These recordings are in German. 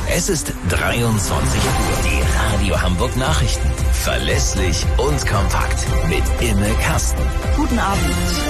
Es ist 23 Uhr. Die Radio Hamburg Nachrichten. Verlässlich und kompakt. Mit Imme Kasten. Guten Abend.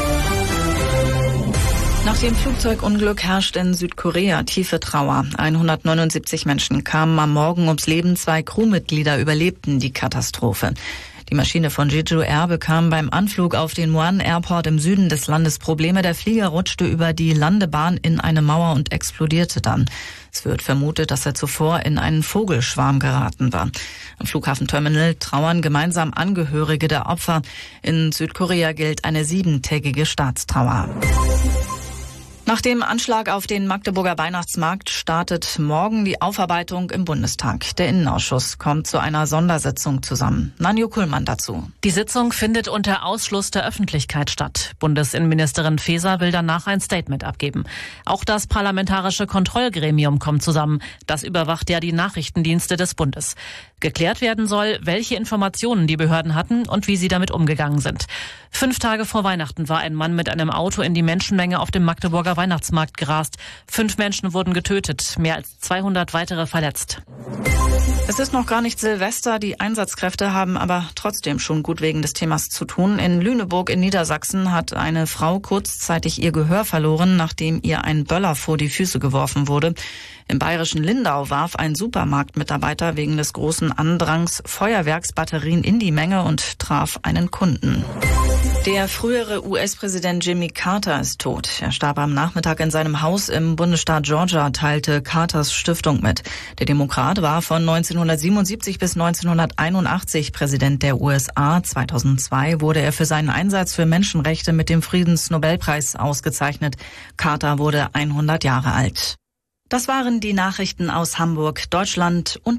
Nach dem Flugzeugunglück herrscht in Südkorea tiefe Trauer. 179 Menschen kamen am Morgen ums Leben. 2 Crewmitglieder überlebten die Katastrophe. Die Maschine von Jeju Air bekam beim Anflug auf den Muan Airport im Süden des Landes Probleme. Der Flieger rutschte über die Landebahn in eine Mauer und explodierte dann. Es wird vermutet, dass er zuvor in einen Vogelschwarm geraten war. Am Flughafenterminal trauern gemeinsam Angehörige der Opfer. In Südkorea gilt eine 7-tägige Staatstrauer. Nach dem Anschlag auf den Magdeburger Weihnachtsmarkt startet morgen die Aufarbeitung im Bundestag. Der Innenausschuss kommt zu einer Sondersitzung zusammen. Nanjo Kuhlmann dazu. Die Sitzung findet unter Ausschluss der Öffentlichkeit statt. Bundesinnenministerin Faeser will danach ein Statement abgeben. Auch das Parlamentarische Kontrollgremium kommt zusammen. Das überwacht ja die Nachrichtendienste des Bundes. Geklärt werden soll, welche Informationen die Behörden hatten und wie sie damit umgegangen sind. 5 Tage vor Weihnachten war ein Mann mit einem Auto in die Menschenmenge auf dem Magdeburger Weihnachtsmarkt gerast. 5 Menschen wurden getötet, mehr als 200 weitere verletzt. Es ist noch gar nicht Silvester, die Einsatzkräfte haben aber trotzdem schon gut wegen des Themas zu tun. In Lüneburg in Niedersachsen hat eine Frau kurzzeitig ihr Gehör verloren, nachdem ihr ein Böller vor die Füße geworfen wurde. Im bayerischen Lindau warf ein Supermarktmitarbeiter wegen des großen Andrangs Feuerwerksbatterien in die Menge und traf einen Kunden. Der frühere US-Präsident Jimmy Carter ist tot. Er starb am Nachmittag in seinem Haus im Bundesstaat Georgia, teilte Carters Stiftung mit. Der Demokrat war von 1977 bis 1981 Präsident der USA. 2002 wurde er für seinen Einsatz für Menschenrechte mit dem Friedensnobelpreis ausgezeichnet. Carter wurde 100 Jahre alt. Das waren die Nachrichten aus Hamburg, Deutschland und